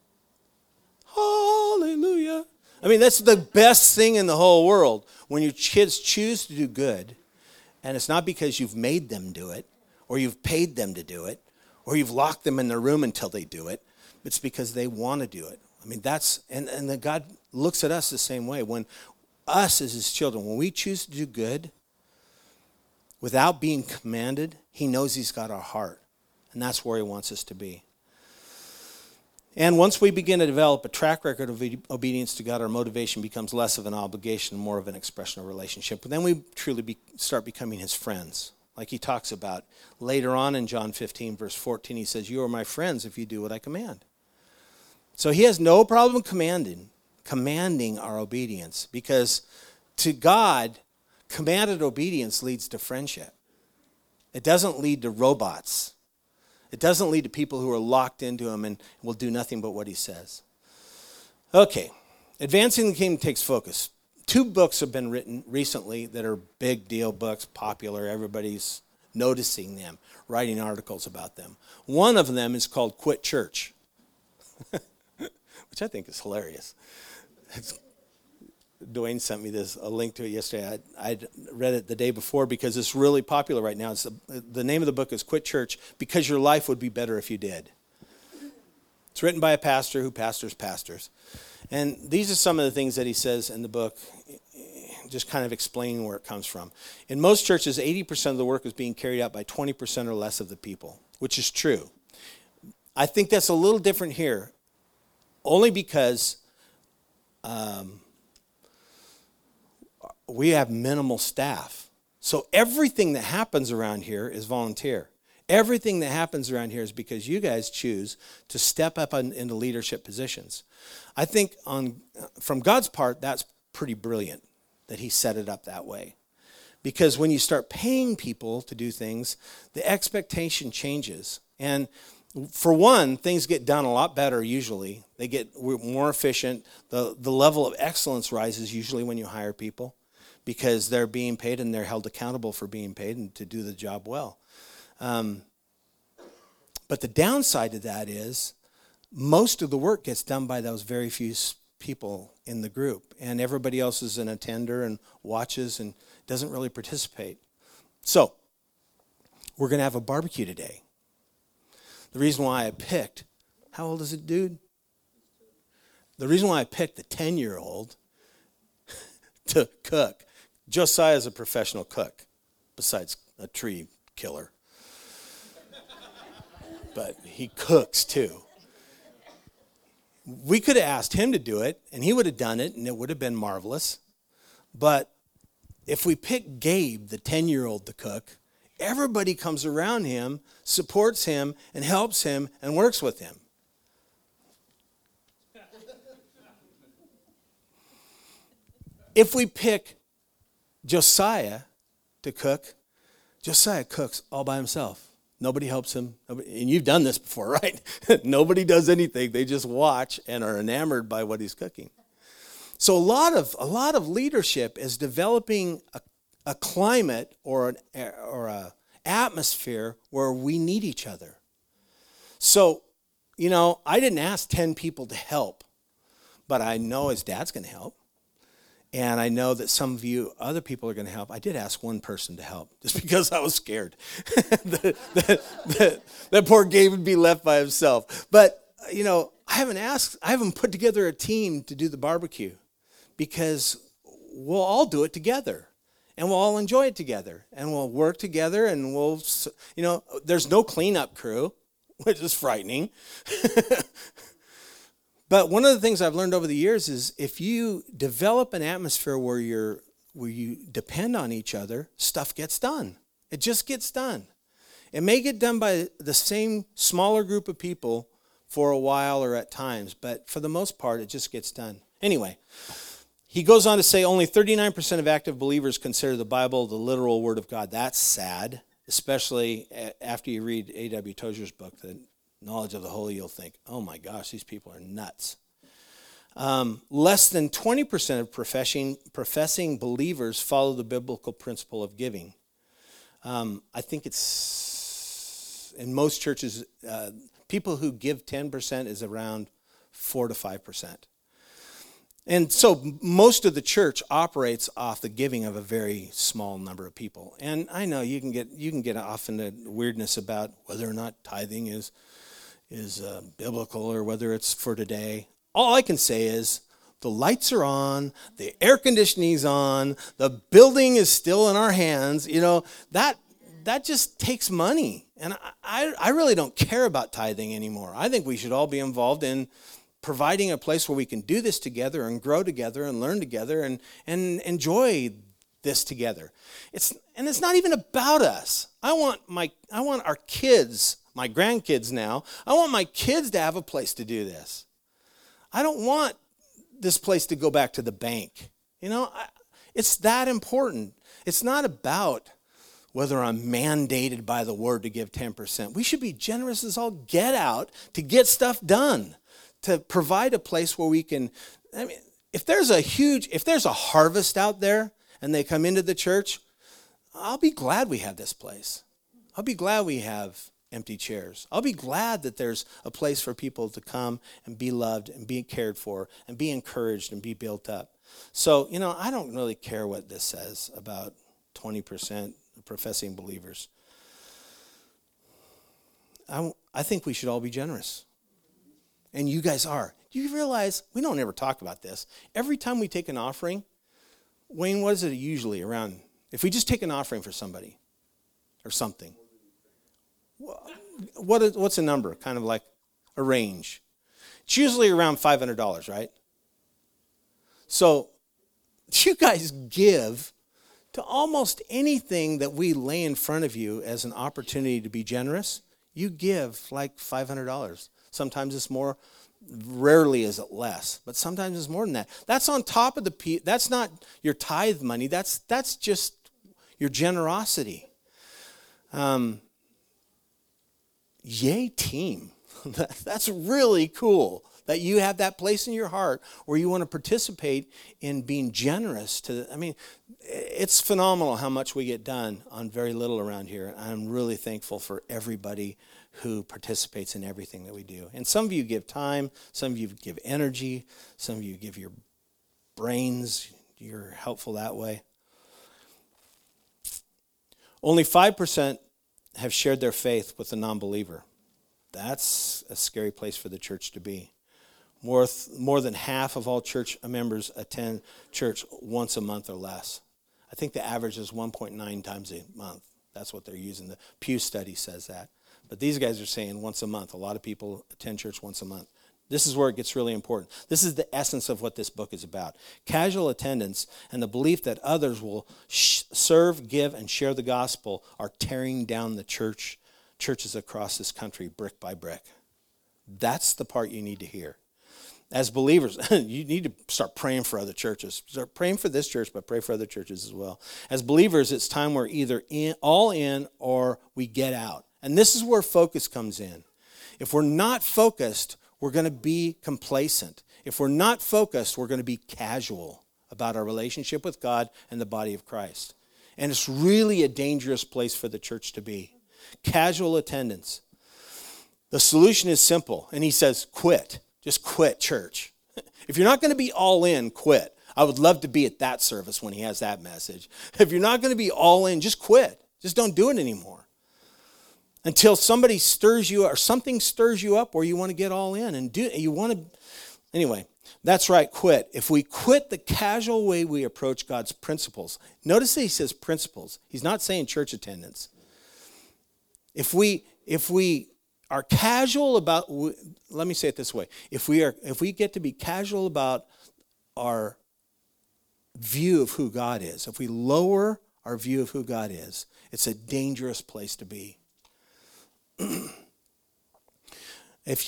Hallelujah. I mean, that's the best thing in the whole world. When your kids choose to do good, and it's not because you've made them do it, or you've paid them to do it, or you've locked them in their room until they do it. It's because they want to do it. I mean, and then God looks at us the same way. When us as his children, when we choose to do good without being commanded, he knows he's got our heart. And that's where he wants us to be. And once we begin to develop a track record of obedience to God, our motivation becomes less of an obligation, more of an expression of relationship. But then we truly start becoming his friends. Like he talks about later on in John 15, verse 14, he says, you are my friends if you do what I command. So he has no problem commanding our obedience, because to God, commanded obedience leads to friendship. It doesn't lead to robots. It doesn't lead to people who are locked into him and will do nothing but what he says. Okay, Advancing the Kingdom takes focus. 2 books have been written recently that are big deal books, popular. Everybody's noticing them, writing articles about them. One of them is called Quit Church, which I think is hilarious. Dwayne sent me a link to it yesterday. I read it the day before because it's really popular right now. The name of the book is Quit Church Because Your Life Would Be Better If You Did. It's written by a pastor who pastors pastors. And these are some of the things that he says in the book, just kind of explaining where it comes from. In most churches, 80% of the work is being carried out by 20% or less of the people, which is true. I think that's a little different here, only because we have minimal staff. So everything that happens around here is volunteer. Everything that happens around here is because you guys choose to step up into leadership positions. I think from God's part, that's pretty brilliant that he set it up that way. Because when you start paying people to do things, the expectation changes. And for one, things get done a lot better usually. We're more efficient. The level of excellence rises usually when you hire people, because they're being paid and they're held accountable for being paid and to do the job well. But the downside to that is most of the work gets done by those very few people in the group, and everybody else is an attender and watches and doesn't really participate. So we're going to have a barbecue today. The reason why I picked, how old is it, dude? The reason why I picked the 10-year-old to cook, Josiah's a professional cook, besides a tree killer. But he cooks too. We could have asked him to do it, and he would have done it, and it would have been marvelous. But if we pick Gabe, the 10-year-old, to cook, everybody comes around him, supports him, and helps him, and works with him. If we pick Josiah to cook, Josiah cooks all by himself. Nobody helps him. And you've done this before, right? Nobody does anything. They just watch and are enamored by what he's cooking. So a lot of leadership is developing a climate or a atmosphere where we need each other. So, I didn't ask 10 people to help, but I know his dad's going to help. And I know that some of you other people are going to help. I did ask one person to help just because I was scared that poor Gabe would be left by himself. But, I haven't put together a team to do the barbecue, because we'll all do it together and we'll all enjoy it together and we'll work together, and there's no cleanup crew, which is frightening. But one of the things I've learned over the years is if you develop an atmosphere where you depend on each other, stuff gets done. It just gets done. It may get done by the same smaller group of people for a while or at times, but for the most part, it just gets done. Anyway, he goes on to say only 39% of active believers consider the Bible the literal Word of God. That's sad, especially after you read A.W. Tozer's book, The knowledge of the holy, you'll think, oh my gosh, these people are nuts. Less than 20% of professing believers follow the biblical principle of giving. I think it's, in most churches, people who give 10% is around 4 to 5%. And so most of the church operates off the giving of a very small number of people. And I know you can get off into weirdness about whether or not tithing is biblical or whether it's for today. All I can say is the lights are on, the air conditioning's on, the building is still in our hands. You know, that just takes money. And I really don't care about tithing anymore. I think we should all be involved in providing a place where we can do this together and grow together and learn together and enjoy this together. It's not even about us. I want our kids, my grandkids now, I want my kids to have a place to do this. I don't want this place to go back to the bank. You know, it's that important. It's not about whether I'm mandated by the word to give 10%. We should be generous as all get out to get stuff done, to provide a place where we can, I mean, if there's a harvest out there and they come into the church, I'll be glad we have this place. I'll be glad we have empty chairs. I'll be glad that there's a place for people to come and be loved and be cared for and be encouraged and be built up. So, you know, I don't really care what this says about 20% professing believers. I think we should all be generous. And you guys are. Do you realize, we don't ever talk about this, every time we take an offering, Wayne, what is it usually around, if we just take an offering for somebody or something, what's a number, kind of like a range? It's usually around $500, right? So you guys give to almost anything that we lay in front of you as an opportunity to be generous. You give like $500. Sometimes it's more, rarely is it less, but sometimes it's more than that. That's on top of that's not your tithe money, that's just your generosity. Yay, team. That's really cool that you have that place in your heart where you want to participate in being generous to, I mean, it's phenomenal how much we get done on very little around here. I'm really thankful for everybody who participates in everything that we do. And some of you give time, some of you give energy, some of you give your brains, you're helpful that way. Only 5% have shared their faith with a non-believer. That's a scary place for the church to be. More than half of all church members attend church once a month or less. I think the average is 1.9 times a month. That's what they're using. The Pew study says that. But these guys are saying once a month. A lot of people attend church once a month. This is where it gets really important. This is the essence of what this book is about. Casual attendance and the belief that others will serve, give, and share the gospel are tearing down the churches across this country brick by brick. That's the part you need to hear. As believers, you need to start praying for other churches. Start praying for this church, but pray for other churches as well. As believers, it's time we're either all in or we get out. And this is where focus comes in. If we're not focused, we're going to be complacent. If we're not focused, we're going to be casual about our relationship with God and the body of Christ. And it's really a dangerous place for the church to be. Casual attendance. The solution is simple. And he says, quit. Just quit church. If you're not going to be all in, quit. I would love to be at that service when he has that message. If you're not going to be all in, just quit. Just don't do it anymore. Until somebody stirs you or something stirs you up where you want to get all in and anyway, that's right, quit. If we quit the casual way we approach God's principles, notice that he says principles. He's not saying church attendance. If we are casual about, let me say it this way. If we get to be casual about our view of who God is, if we lower our view of who God is, it's a dangerous place to be. If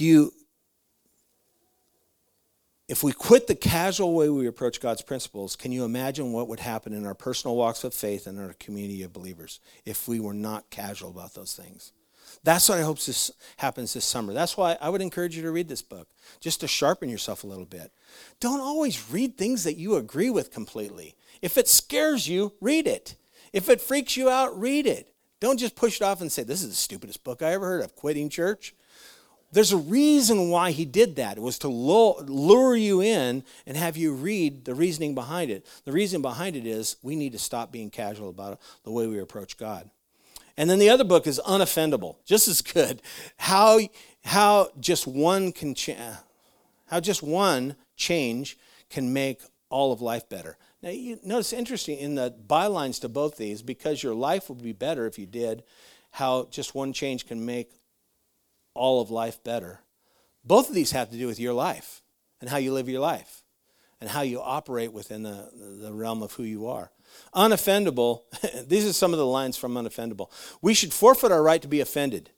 we quit the casual way we approach God's principles, can you imagine what would happen in our personal walks of faith and our community of believers if we were not casual about those things? That's what I hope this happens this summer. That's why I would encourage you to read this book, just to sharpen yourself a little bit. Don't always read things that you agree with completely. If it scares you, read it. If it freaks you out, read it. Don't just push it off and say, this is the stupidest book I ever heard of, Quitting Church. There's a reason why he did that. It was to lure you in and have you read the reasoning behind it. The reason behind it is we need to stop being casual about the way we approach God. And then the other book is Unoffendable, just as good. How just one change can make all of life better. Now, you notice interesting in the bylines to both these, because your life would be better if you did, how just one change can make all of life better. Both of these have to do with your life and how you live your life and how you operate within the realm of who you are. Unoffendable, these are some of the lines from Unoffendable. We should forfeit our right to be offended.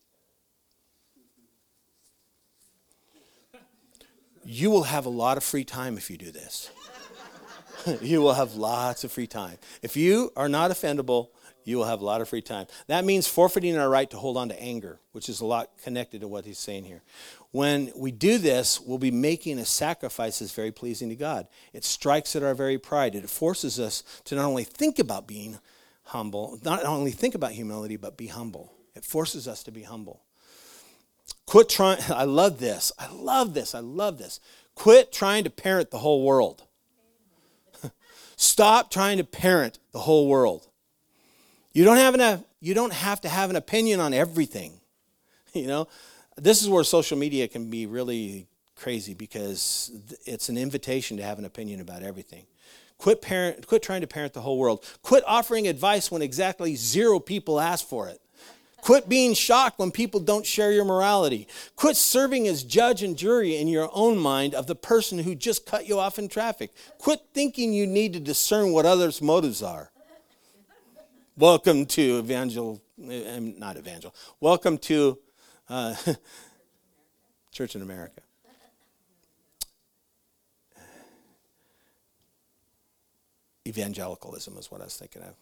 You will have a lot of free time if you do this. You will have lots of free time. If you are not offendable, you will have a lot of free time. That means forfeiting our right to hold on to anger, which is a lot connected to what he's saying here. When we do this, we'll be making a sacrifice that's very pleasing to God. It strikes at our very pride. It forces us to not only think about being humble, not only think about humility, but be humble. It forces us to be humble. Quit trying, I love this. Quit trying to parent the whole world. Stop trying to parent the whole world. You don't have to have an opinion on everything. You know, this is where social media can be really crazy because it's an invitation to have an opinion about everything. Quit trying to parent the whole world. Quit offering advice when exactly 0 people ask for it. Quit being shocked when people don't share your morality. Quit serving as judge and jury in your own mind of the person who just cut you off in traffic. Quit thinking you need to discern what others' motives are. Welcome to Welcome to Church in America. Evangelicalism is what I was thinking of.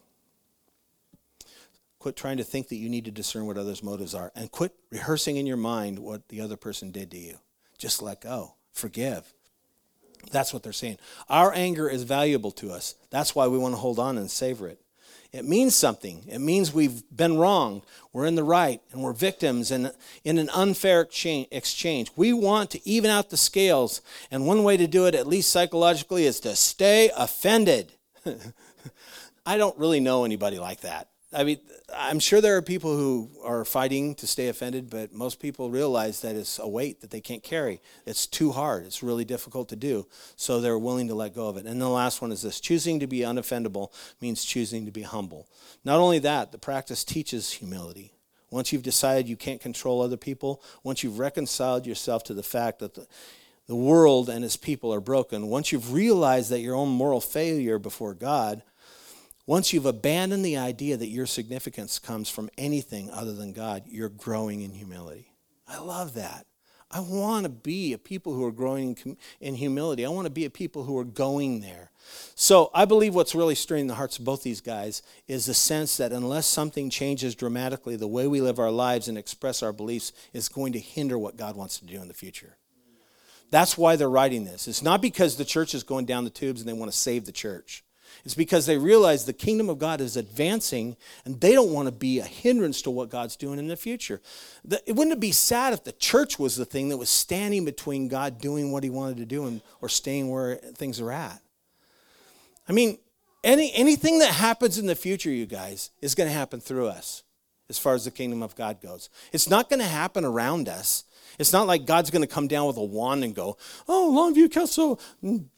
Quit trying to think that you need to discern what others' motives are. And quit rehearsing in your mind what the other person did to you. Just let go. Forgive. That's what they're saying. Our anger is valuable to us. That's why we want to hold on and savor it. It means something. It means we've been wronged. We're in the right, and we're victims in an unfair exchange. We want to even out the scales, and one way to do it, at least psychologically, is to stay offended. I don't really know anybody like that. I mean, I'm sure there are people who are fighting to stay offended, but most people realize that it's a weight that they can't carry. It's too hard. It's really difficult to do, so they're willing to let go of it. And the last one is this. Choosing to be unoffendable means choosing to be humble. Not only that, the practice teaches humility. Once you've decided you can't control other people, once you've reconciled yourself to the fact that the world and its people are broken, once you've realized that your own moral failure before God, once you've abandoned the idea that your significance comes from anything other than God, you're growing in humility. I love that. I want to be a people who are growing in humility. I want to be a people who are going there. So I believe what's really stirring the hearts of both these guys is the sense that unless something changes dramatically, the way we live our lives and express our beliefs is going to hinder what God wants to do in the future. That's why they're writing this. It's not because the church is going down the tubes and they want to save the church. It's because they realize the kingdom of God is advancing and they don't want to be a hindrance to what God's doing in the future. Wouldn't it be sad if the church was the thing that was standing between God doing what he wanted to do or staying where things are at? I mean, anything that happens in the future, you guys, is going to happen through us as far as the kingdom of God goes. It's not going to happen around us. It's not like God's going to come down with a wand and go, oh, Longview Castle, and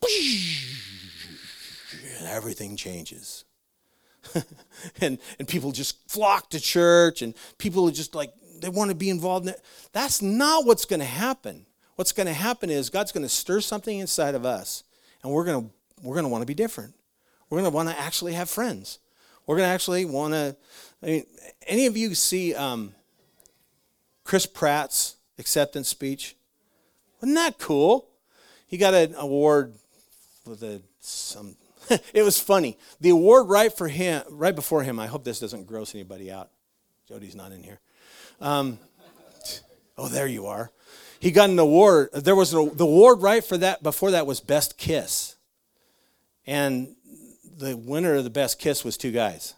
everything changes. and people just flock to church and people are just like, they want to be involved in it. That's not what's going to happen. What's going to happen is God's going to stir something inside of us and we're going to want to be different. We're going to want to actually have friends. We're going to actually want to, I mean, any of you see Chris Pratt's acceptance speech? Wasn't that cool? He got an award with some. It was funny. The award right before him. I hope this doesn't gross anybody out. Jody's not in here. Oh, there you are. He got an award. There was the award right for that. Before that was Best Kiss. And the winner of the Best Kiss was two guys.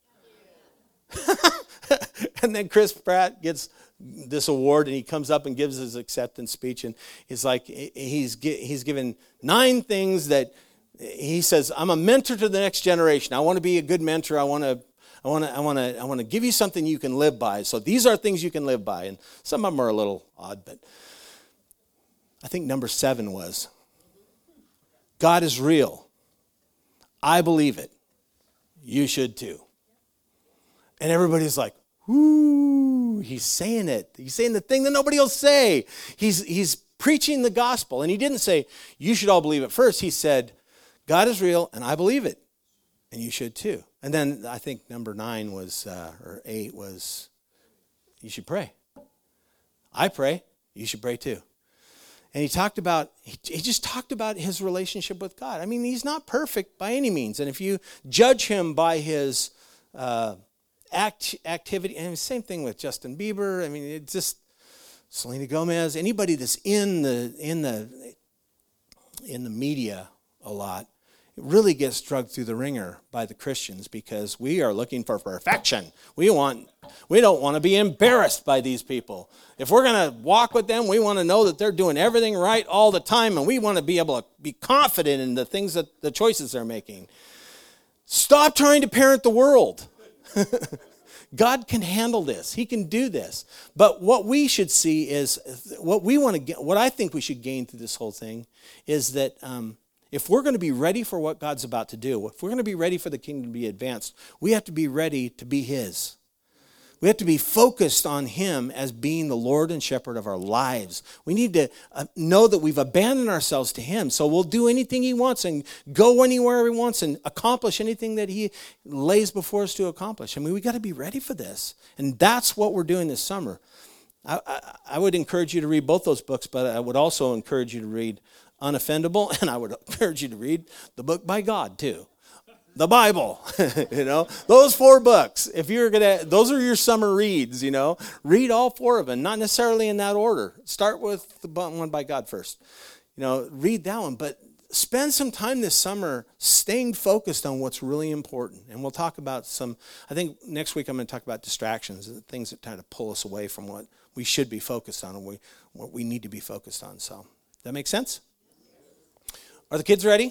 And then Chris Pratt gets this award, and he comes up and gives his acceptance speech, and he's like, he's given 9 things that he says, I'm a mentor to the next generation. I want to be a good mentor. I want to give you something you can live by. So these are things you can live by, and some of them are a little odd, but I think number 7 was, God is real. I believe it. You should too. And everybody's like, whoo, he's saying it. He's saying the thing that nobody will say. He's preaching the gospel. And he didn't say, you should all believe it first. He said, God is real, and I believe it. And you should too. And then I think number 9 was, or 8 was, you should pray. I pray. You should pray too. And he just talked about his relationship with God. I mean, he's not perfect by any means. And if you judge him by his activity, and same thing with Justin Bieber. I mean, it's just Selena Gomez. Anybody that's in the media a lot, it really gets dragged through the ringer by the Christians because we are looking for perfection. We don't want to be embarrassed by these people. If we're going to walk with them, we want to know that they're doing everything right all the time, and we want to be able to be confident in the things that the choices they're making. Stop trying to parent the world. God can handle this. He can do this. But what we should see is what I think we should gain through this whole thing is that if we're going to be ready for what God's about to do, if we're going to be ready for the kingdom to be advanced, we have to be ready to be his. We have to be focused on him as being the Lord and shepherd of our lives. We need to know that we've abandoned ourselves to him. So we'll do anything he wants and go anywhere he wants and accomplish anything that he lays before us to accomplish. I mean, we got to be ready for this. And that's what we're doing this summer. I would encourage you to read both those books, but I would also encourage you to read Unoffendable, and I would encourage you to read the book by God too. The Bible, those 4 books. If you're those are your summer reads, read all 4 of them, not necessarily in that order. Start with the one by God first, read that one, but spend some time this summer staying focused on what's really important. And we'll talk about I think next week I'm going to talk about distractions and things that try to pull us away from what we should be focused on and what we need to be focused on. So, does that make sense? Are the kids ready?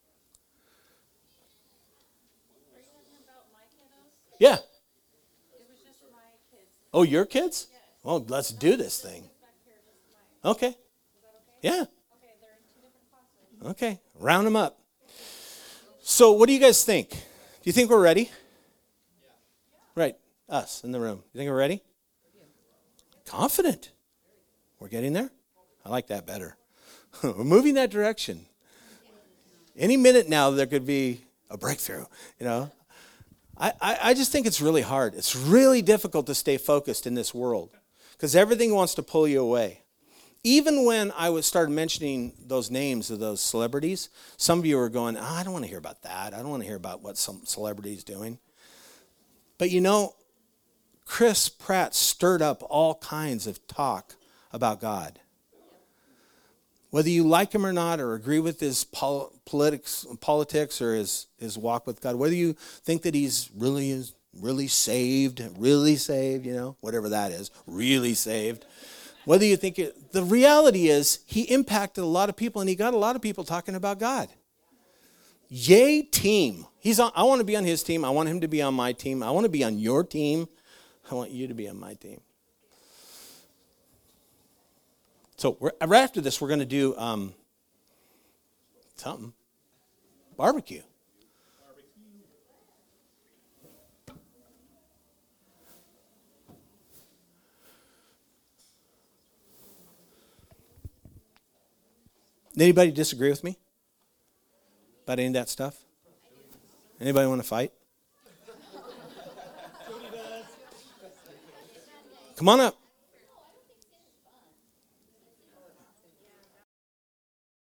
Yeah. It was just my kids. Oh, your kids? Yes. Well, let's do this thing. Okay. Is that okay? Yeah. Okay, they're in 2 different classes. Okay, round them up. So what do you guys think? Do you think we're ready? Yeah. Right, us in the room. You think we're ready? Yeah. Confident. We're getting there? I like that better. We're moving that direction. Any minute now there could be a breakthrough, I just think it's really hard. It's really difficult to stay focused in this world because everything wants to pull you away. Even when I started mentioning those names of those celebrities, some of you were going, I don't want to hear about that. I don't want to hear about what some celebrity is doing. But Chris Pratt stirred up all kinds of talk about God. Whether you like him or not, or agree with his politics or his walk with God, whether you think that he's really saved, whatever that is, really saved. Whether you think the reality is he impacted a lot of people and he got a lot of people talking about God. Yay, team. I want to be on his team. I want him to be on my team. I want to be on your team. I want you to be on my team. So right after this, we're going to do something. Barbecue. Anybody disagree with me about any of that stuff? Anybody want to fight? Come on up.